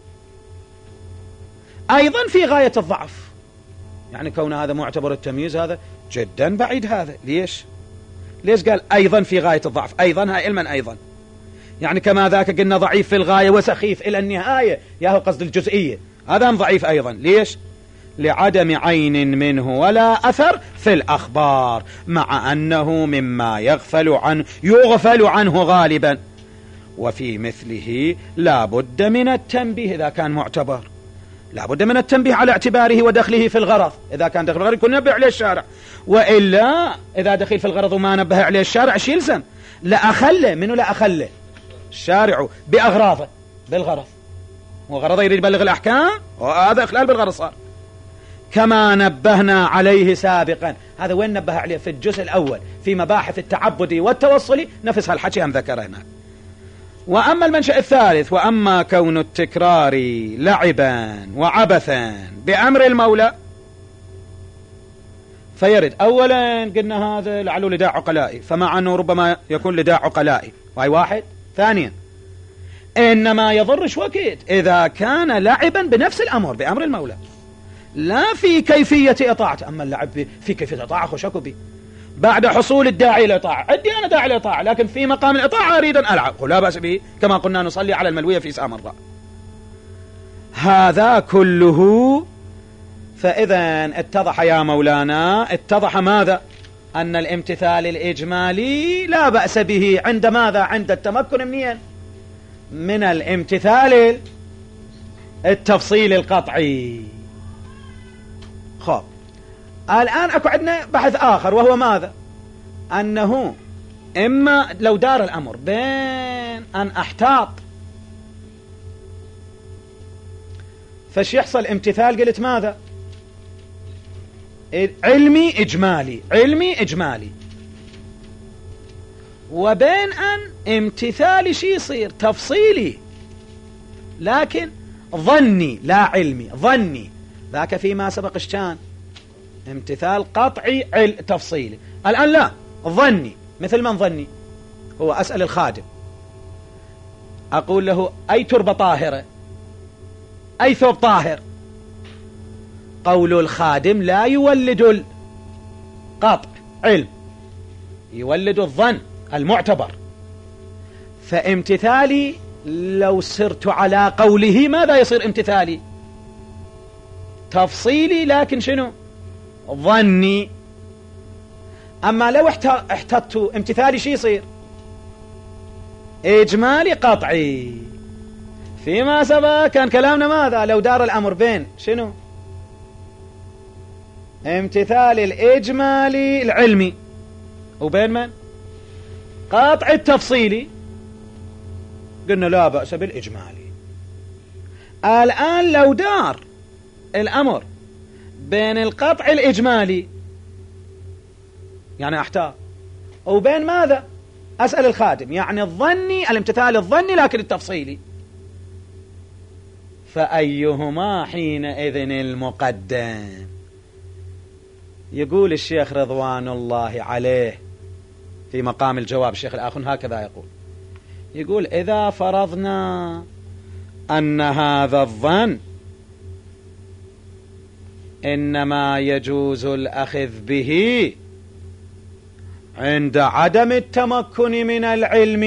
Speaker 1: أيضا في غاية الضعف، يعني كون هذا معتبر التمييز هذا جدا بعيد. هذا ليش قال أيضا في غاية الضعف؟ أيضا هاي علما أيضا يعني كما ذاك قلنا ضعيف في الغاية وسخيف إلى النهاية، ياهو قصد الجزئية، هذا ضعيف أيضا. ليش؟ لعدم عين منه ولا أثر في الأخبار، مع أنه مما يغفل عنه غالبا. وفي مثله لا بد من التنبيه إذا كان معتبر، لا بد من التنبيه على اعتباره ودخله في الغرض. إذا كان دخل الغرض يكون نبه عليه الشارع، وإلا إذا دخل في الغرض وما نبه عليه الشارع ايش يلزم؟ لا أخله منه، لا أخله الشارع بأغراضه بالغرض، وغرضه يريد يبلغ الأحكام، وهذا إخلال بالغرض صار، كما نبهنا عليه سابقا. هذا وين نبه عليه؟ في الجزء الأول في مباحث التعبدي والتوصلي، نفس هالحكي هم ذكره هنا. وأما المنشأ الثالث، وأما كون التكرار لعبا وعبثا بأمر المولى، فيرد أولا قلنا هذا لعله لداع عقلائي، فمع أنه ربما يكون لداع عقلائي، وهي واحد. ثانيا إنما يضرش وقت إذا كان لعبا بنفس الأمر بأمر المولى، لا في كيفية إطاعته. أما اللعب في كيفية إطاعة خشكوا به بعد حصول الداعي للإطاعة، عندي أنا داعي للإطاعة لكن في مقام الإطاعة أريد أن ألعب، لا بأس به، كما قلنا نصلي على الملوية في سامراء. هذا كله. فإذا اتضح يا مولانا، اتضح ماذا؟ أن الامتثال الإجمالي لا بأس به عند ماذا؟ عند التمكن منين؟ من الامتثال التفصيل القطعي. خب الآن أكو عندنا بحث آخر، وهو ماذا؟ أنه إما لو دار الأمر بين أن أحتاط، فش يحصل؟ امتثال قلت ماذا؟ علمي إجمالي، علمي إجمالي. وبين أن امتثالي شي يصير؟ تفصيلي، لكن ظني لا علمي، ظني. ذاك فيما سبق كان امتثال قطعي تفصيلي. الآن لا، ظني. مثل من ظني؟ هو أسأل الخادم، أقول له أي تربة طاهرة، أي ثوب طاهر. قول الخادم لا يولد القطع علم، يولد الظن المعتبر. فامتثالي لو سرت على قوله ماذا يصير امتثالي؟ تفصيلي، لكن شنو؟ ظني. أما لو احتطت امتثالي شي يصير؟ إجمالي قطعي. فيما سبق كان كلامنا ماذا؟ لو دار الأمر بين شنو؟ امتثال الإجمالي العلمي، وبين من؟ قطع التفصيلي، قلنا لا بأس بالإجمالي. الآن لو دار الأمر بين القطع الإجمالي، يعني أحتاط، وبين ماذا؟ أسأل الخادم، يعني الظني، الامتثال الظني لكن التفصيلي، فأيهما حينئذ المقدم؟ يقول الشيخ رضوان الله عليه في مقام الجواب، الشيخ الآخون هكذا يقول إذا فرضنا أن هذا الظن إنما يجوز الأخذ به عند عدم التمكن من العلم،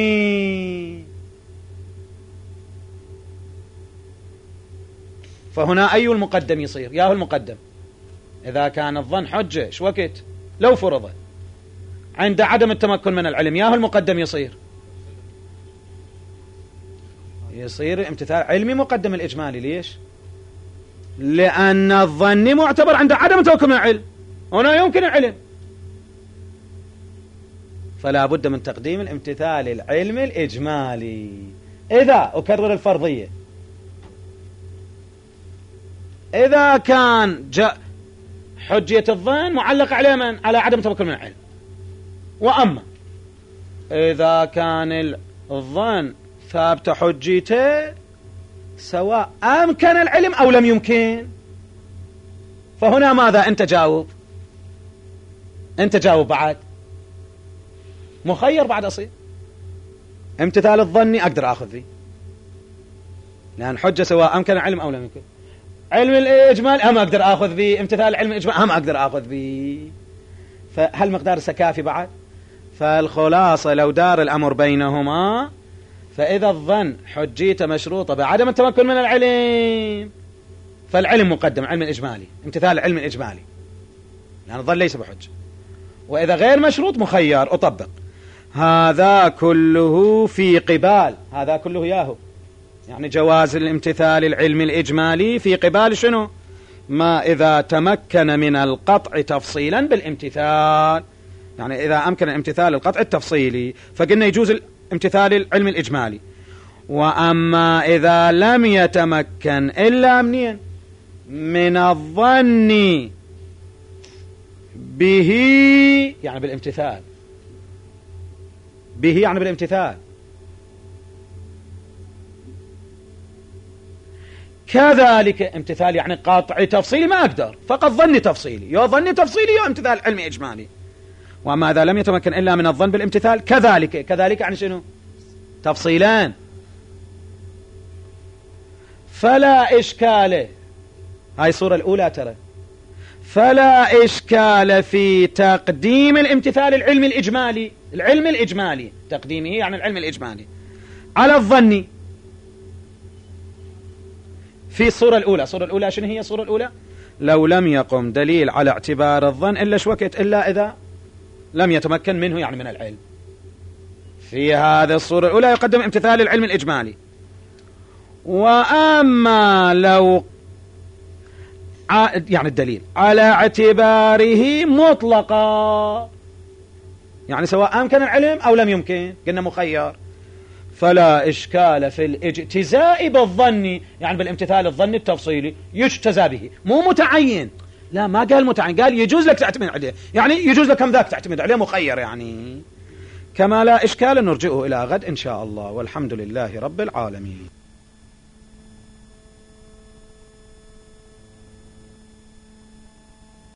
Speaker 1: فهنا أي المقدم يصير؟ ياهو المقدم إذا كان الظن حجة شو وقت لو فرضه عند عدم التمكن من العلم، ياهو المقدم يصير امتثال علمي مقدم الإجمالي. ليش؟ لأن الظن معتبر عند عدم التمكن من العلم، هنا يمكن العلم، فلا بد من تقديم الامتثال العلمي الإجمالي. إذا أكرر الفرضية، إذا كان حجية الظن معلق على من؟ على عدم التمكن من العلم. وأما إذا كان الظن ثابت حجيته سواء أمكن العلم أو لم يمكن، فهنا ماذا؟ أنت جاوب بعد مخير، بعد أصير امتثال الظني أقدر أخذ فيه لأن حجة سواء أمكن العلم أو لم يمكن. علم الإجمال هم أقدر أخذ به، امتثال علم الإجمال هم أقدر أخذ به. فهل مقدار سكافي بعد؟ فالخلاصة لو دار الأمر بينهما، فإذا الظن حجيته مشروطة بعدم التمكن من العلم، فالعلم مقدم، علم الإجمالي، امتثال العلم الإجمالي، يعني الظن ليس بحجة. وإذا غير مشروط مخير أطبق. هذا كله في قبال، هذا كله ياهو يعني جواز الامتثال العلمي الإجمالي في قبال شنو؟ ما إذا تمكن من القطع تفصيلا بالامتثال، يعني إذا أمكن الامتثال القطع التفصيلي فقلنا يجوز الامتثال العلمي الإجمالي. وأما إذا لم يتمكن إلا منين؟ من الظن به، يعني بالامتثال، به يعني بالامتثال، كذلك امتثال يعني قاطع تفصيلي ما أقدر، فقط ظني تفصيلي، يا ظني تفصيلي يا امتثال علمي إجمالي. وما إذا لم يتمكن إلا من الظن بالامتثال كذلك يعني شنو؟ تفصيلان. فلا إشكال، هاي الصورة الأولى ترى، فلا إشكال في تقديم الامتثال العلمي الإجمالي، العلم الإجمالي تقديمه يعني العلم الإجمالي على الظني في الصورة الأولى. الصورة الأولى شنو هي الصورة الأولى؟ لو لم يقم دليل على اعتبار الظن إلا شوكت، إلا إذا لم يتمكن منه يعني من العلم. في هذه الصورة الأولى يقدم امتثال العلم الإجمالي. وأما لو يعني الدليل على اعتباره مطلقا، يعني سواء أمكن العلم أو لم يمكن، قلنا مخير، فلا إشكال في الاجتزاء بالظن، يعني بالامتثال الظني التفصيلي يجتزى به، مو متعين. لا ما قال متعين، قال يجوز لك تعتمد عليه، يعني يجوز لك هم ذاك تعتمد عليه، مخير يعني. كما لا إشكال نرجئه إلى غد إن شاء الله، والحمد لله رب العالمين.